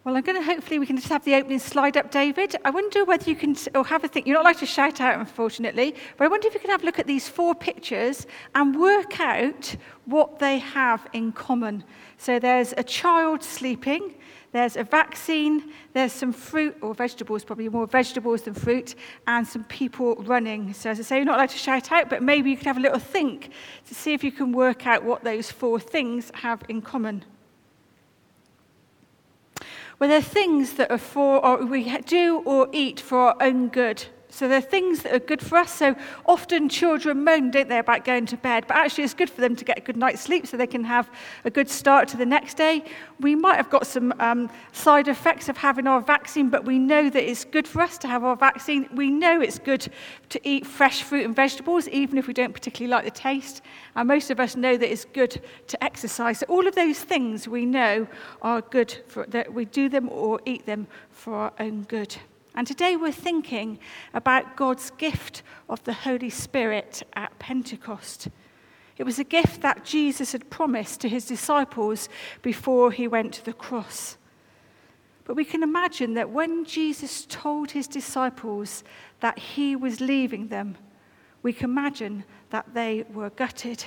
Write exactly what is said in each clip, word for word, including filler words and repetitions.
Well, I'm going to hopefully we can just have the opening slide up, David. I wonder whether you can, or have a think. You're not allowed to shout out, unfortunately, but I wonder if you can have a look at these four pictures and work out what they have in common. So there's a child sleeping, there's a vaccine, there's some fruit, or vegetables, probably more vegetables than fruit, and some people running. So as I say, you're not allowed to shout out, but maybe you could have a little think to see if you can work out what those four things have in common. Well, they're things that are for, or we do or eat for our own good. So they're things that are good for us. So often children moan, don't they, about going to bed, but actually it's good for them to get a good night's sleep so they can have a good start to the next day. We might have got some um, side effects of having our vaccine, but we know that it's good for us to have our vaccine. We know it's good to eat fresh fruit and vegetables, even if we don't particularly like the taste. And most of us know that it's good to exercise. So all of those things we know are good, for that we do them or eat them for our own good. And today we're thinking about God's gift of the Holy Spirit at Pentecost. It was a gift that Jesus had promised to his disciples before he went to the cross. But we can imagine that when Jesus told his disciples that he was leaving them, we can imagine that they were gutted.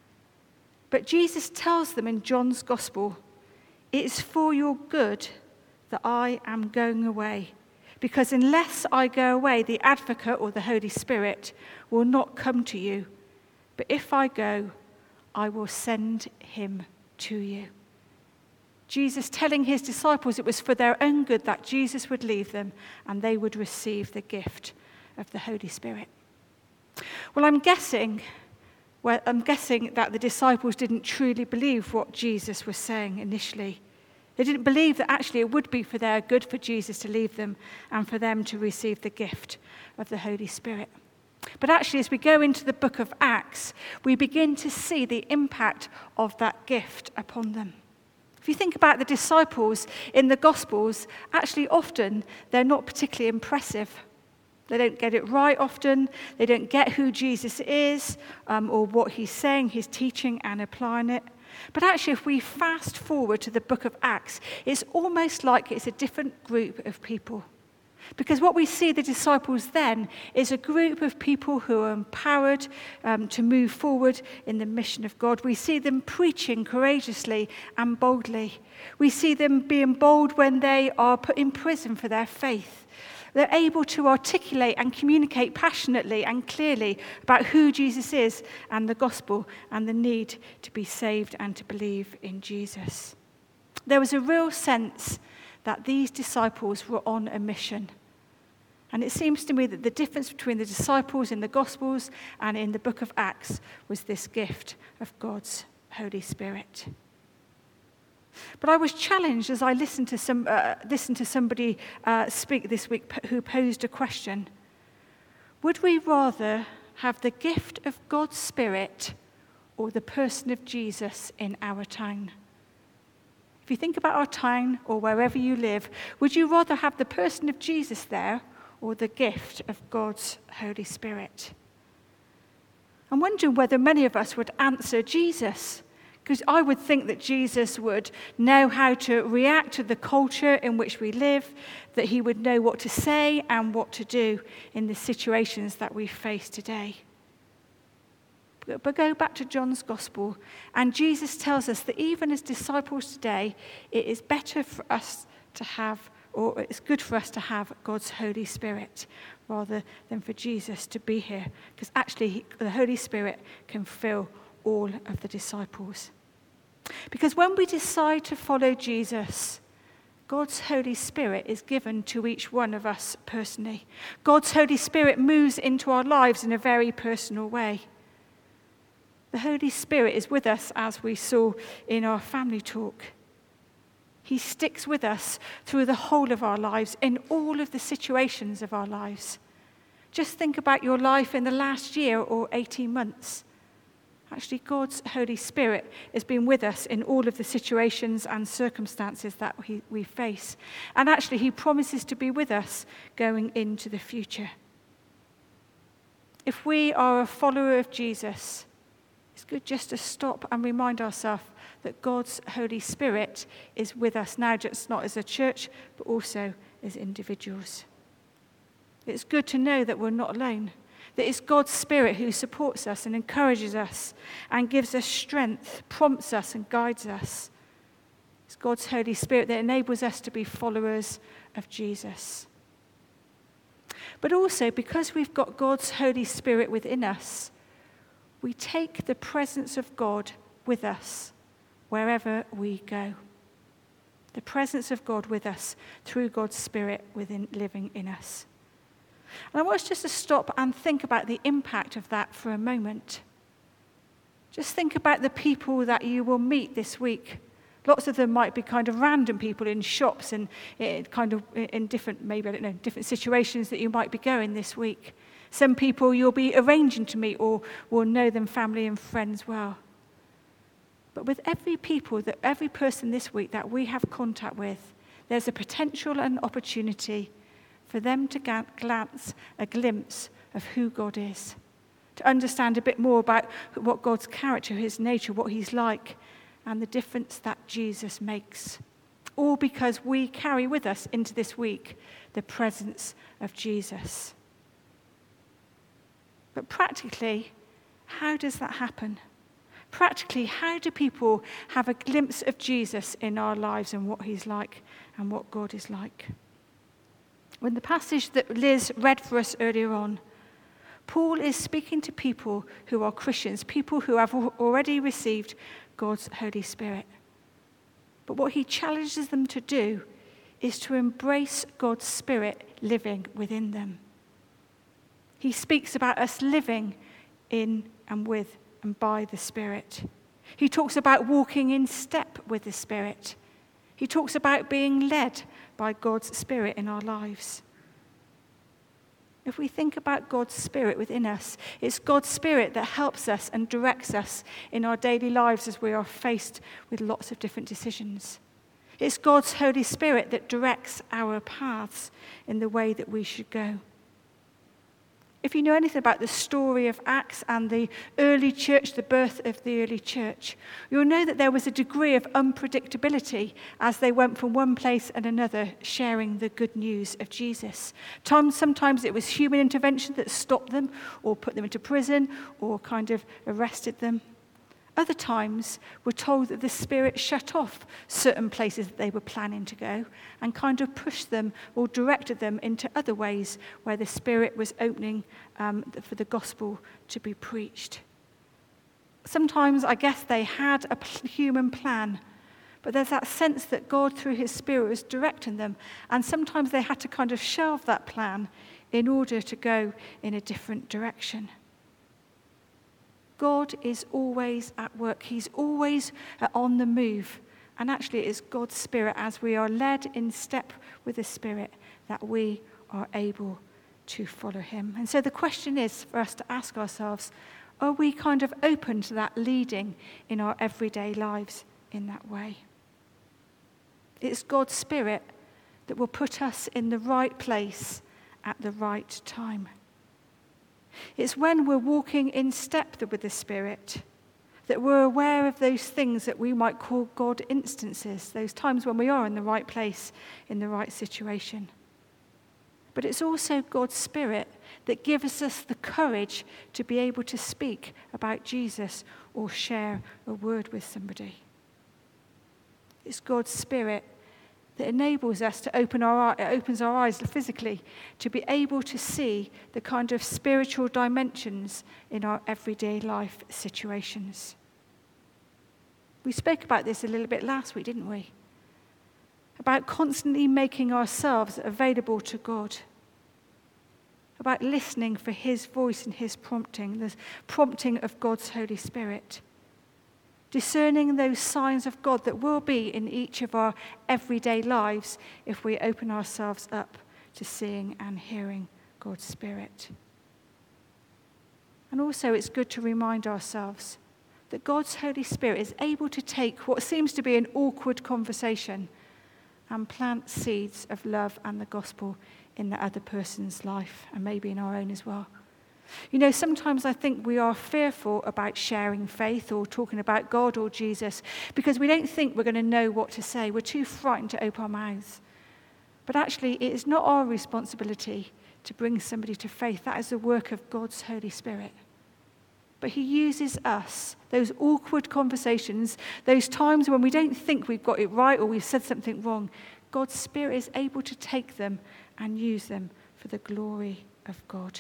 But Jesus tells them in John's Gospel, "It is for your good that I am going away. Because unless I go away, the Advocate, or the Holy Spirit, will not come to you. But if I go, I will send him to you." Jesus telling his disciples it was for their own good that Jesus would leave them and they would receive the gift of the Holy Spirit. Well, I'm guessing, well, I'm guessing that the disciples didn't truly believe what Jesus was saying initially. They didn't believe that actually it would be for their good for Jesus to leave them and for them to receive the gift of the Holy Spirit. But actually, as we go into the book of Acts, we begin to see the impact of that gift upon them. If you think about the disciples in the Gospels, actually often they're not particularly impressive. They don't get it right often. They don't get who Jesus is um, or what he's saying, his teaching and applying it. But actually, if we fast forward to the book of Acts, it's almost like it's a different group of people. Because what we see the disciples then is a group of people who are empowered um, to move forward in the mission of God. We see them preaching courageously and boldly. We see them being bold when they are put in prison for their faith. They're able to articulate and communicate passionately and clearly about who Jesus is and the gospel and the need to be saved and to believe in Jesus. There was a real sense that these disciples were on a mission. And it seems to me that the difference between the disciples in the Gospels and in the book of Acts was this gift of God's Holy Spirit. But I was challenged as I listened to some uh, listened to somebody uh, speak this week who posed a question. Would we rather have the gift of God's Spirit or the person of Jesus in our town? If you think about our town or wherever you live, would you rather have the person of Jesus there or the gift of God's Holy Spirit? I'm wondering whether many of us would answer Jesus. Because I would think that Jesus would know how to react to the culture in which we live, that he would know what to say and what to do in the situations that we face today. But go back to John's Gospel, and Jesus tells us that even as disciples today, it is better for us to have, or it's good for us to have God's Holy Spirit rather than for Jesus to be here. Because actually, the Holy Spirit can fill all of the disciples. Because when we decide to follow Jesus, God's Holy Spirit is given to each one of us personally. God's Holy Spirit moves into our lives in a very personal way. The Holy Spirit is with us, as we saw in our family talk. He sticks with us through the whole of our lives, in all of the situations of our lives. Just think about your life in the last year or eighteen months. Actually, God's Holy Spirit has been with us in all of the situations and circumstances that we, we face. And actually, he promises to be with us going into the future. If we are a follower of Jesus, it's good just to stop and remind ourselves that God's Holy Spirit is with us now, just not as a church, but also as individuals. It's good to know that we're not alone, that it's God's Spirit who supports us and encourages us and gives us strength, prompts us and guides us. It's God's Holy Spirit that enables us to be followers of Jesus. But also, because we've got God's Holy Spirit within us, we take the presence of God with us wherever we go. The presence of God with us through God's Spirit within living in us. And I want us just to stop and think about the impact of that for a moment. Just think about the people that you will meet this week. Lots of them might be kind of random people in shops and kind of in different, maybe, I don't know, different situations that you might be going this week. Some people you'll be arranging to meet or will know them family and friends well. But with every people, that every person this week that we have contact with, there's a potential and opportunity for them to glance a glimpse of who God is, to understand a bit more about what God's character, his nature, what he's like, and the difference that Jesus makes. All because we carry with us into this week the presence of Jesus. But practically, how does that happen? Practically, how do people have a glimpse of Jesus in our lives and what he's like and what God is like? When the passage that Liz read for us earlier on, Paul is speaking to people who are Christians, people who have already received God's Holy Spirit. But what he challenges them to do is to embrace God's Spirit living within them. He speaks about us living in and with and by the Spirit. He talks about walking in step with the Spirit. He talks about being led by God's Spirit in our lives. If we think about God's Spirit within us, it's God's Spirit that helps us and directs us in our daily lives as we are faced with lots of different decisions. It's God's Holy Spirit that directs our paths in the way that we should go. If you know anything about the story of Acts and the early church, the birth of the early church, you'll know that there was a degree of unpredictability as they went from one place and another sharing the good news of Jesus. Sometimes it was human intervention that stopped them or put them into prison or kind of arrested them. Other times, we're told that the Spirit shut off certain places that they were planning to go and kind of pushed them or directed them into other ways where the Spirit was opening um, for the gospel to be preached. Sometimes, I guess, they had a human plan, but there's that sense that God, through his Spirit, was directing them, and sometimes they had to kind of shelve that plan in order to go in a different direction. God is always at work. He's always on the move. And actually, it is God's Spirit, as we are led in step with the Spirit, that we are able to follow him. And so the question is for us to ask ourselves, are we kind of open to that leading in our everyday lives in that way? It's God's Spirit that will put us in the right place at the right time. It's when we're walking in step with the Spirit that we're aware of those things that we might call God instances, those times when we are in the right place, in the right situation. But it's also God's Spirit that gives us the courage to be able to speak about Jesus or share a word with somebody. It's God's Spirit that enables us to open our it opens our eyes physically to be able to see the kind of spiritual dimensions in our everyday life situations. We spoke about this a little bit last week, didn't we? About constantly making ourselves available to God. About listening for his voice and his prompting, the prompting of God's Holy Spirit. Discerning those signs of God that will be in each of our everyday lives if we open ourselves up to seeing and hearing God's Spirit. And also it's good to remind ourselves that God's Holy Spirit is able to take what seems to be an awkward conversation and plant seeds of love and the gospel in the other person's life and maybe in our own as well. You know, sometimes I think we are fearful about sharing faith or talking about God or Jesus because we don't think we're going to know what to say. We're too frightened to open our mouths. But actually, it is not our responsibility to bring somebody to faith. That is the work of God's Holy Spirit. But he uses us, those awkward conversations, those times when we don't think we've got it right or we've said something wrong. God's Spirit is able to take them and use them for the glory of God.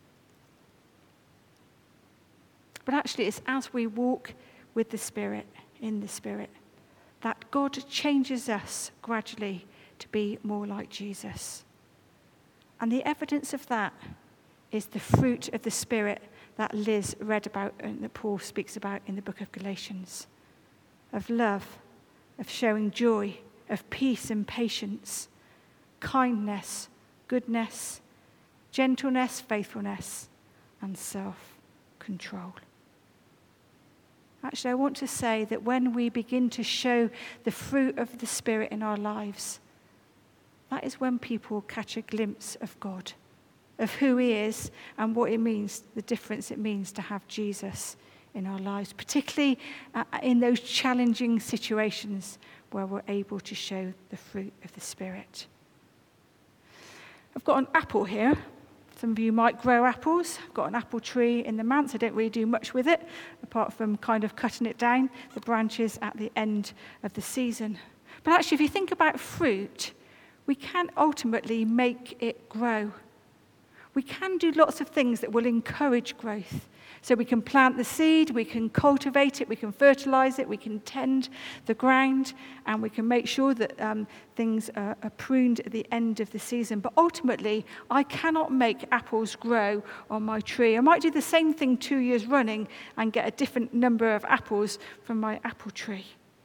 But actually, it's as we walk with the Spirit, in the Spirit, that God changes us gradually to be more like Jesus. And the evidence of that is the fruit of the Spirit that Liz read about and that Paul speaks about in the book of Galatians. Of love, of showing joy, of peace and patience, kindness, goodness, gentleness, faithfulness, and self-control. Actually, I want to say that when we begin to show the fruit of the Spirit in our lives, that is when people catch a glimpse of God, of who he is and what it means, the difference it means to have Jesus in our lives, particularly uh, in those challenging situations where we're able to show the fruit of the Spirit. I've got an apple here. Some of you might grow apples. I've got an apple tree in the manse. I don't really do much with it, apart from kind of cutting it down, the branches at the end of the season. But actually, if you think about fruit, we can ultimately make it grow. We can do lots of things that will encourage growth. So we can plant the seed, we can cultivate it, we can fertilize it, we can tend the ground, and we can make sure that um, things are, are pruned at the end of the season. But ultimately, I cannot make apples grow on my tree. I might do the same thing two years running and get a different number of apples from my apple tree.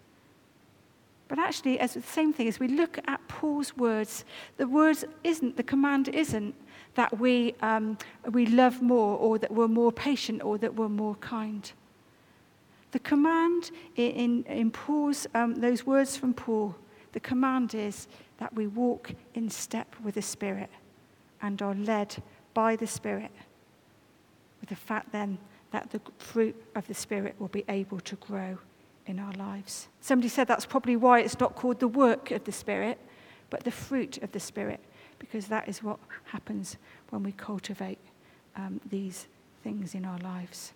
But actually, as the same thing, as we look at Paul's words, the words isn't, the command isn't that we um, we love more or that we're more patient or that we're more kind. The command in, in, in Paul's, um, those words from Paul, the command is that we walk in step with the Spirit and are led by the Spirit, with the fact then that the fruit of the Spirit will be able to grow in our lives. Somebody said that's probably why it's not called the work of the Spirit, but the fruit of the Spirit, because that is what happens when we cultivate um, these things in our lives.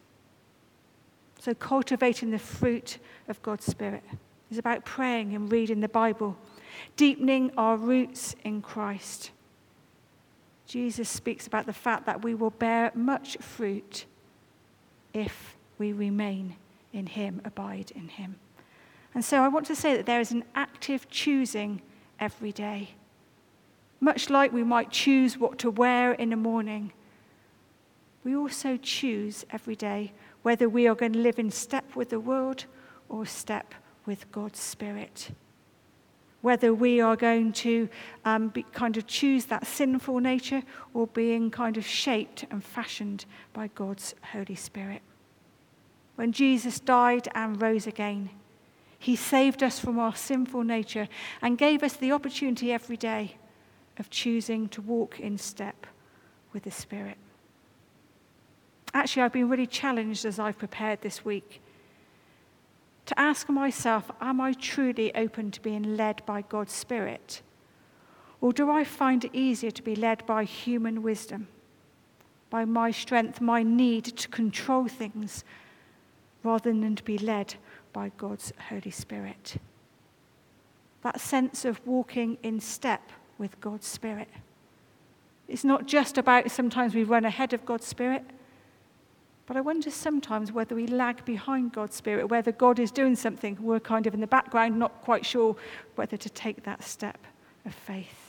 So cultivating the fruit of God's Spirit is about praying and reading the Bible, deepening our roots in Christ. Jesus speaks about the fact that we will bear much fruit if we remain in him, abide in him. And so I want to say that there is an active choosing every day. Much like we might choose what to wear in the morning, we also choose every day whether we are going to live in step with the world or step with God's Spirit. Whether we are going to um, be, kind of choose that sinful nature or being kind of shaped and fashioned by God's Holy Spirit. When Jesus died and rose again, he saved us from our sinful nature and gave us the opportunity every day of choosing to walk in step with the Spirit. Actually, I've been really challenged as I've prepared this week to ask myself, am I truly open to being led by God's Spirit? Or do I find it easier to be led by human wisdom, by my strength, my need to control things, rather than to be led by God's Holy Spirit? That sense of walking in step with God's Spirit. It's not just about sometimes we run ahead of God's Spirit, but I wonder sometimes whether we lag behind God's Spirit, whether God is doing something, we're kind of in the background, not quite sure whether to take that step of faith.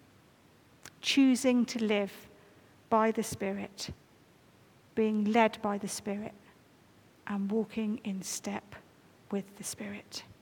Choosing to live by the Spirit, being led by the Spirit, and walking in step with the Spirit.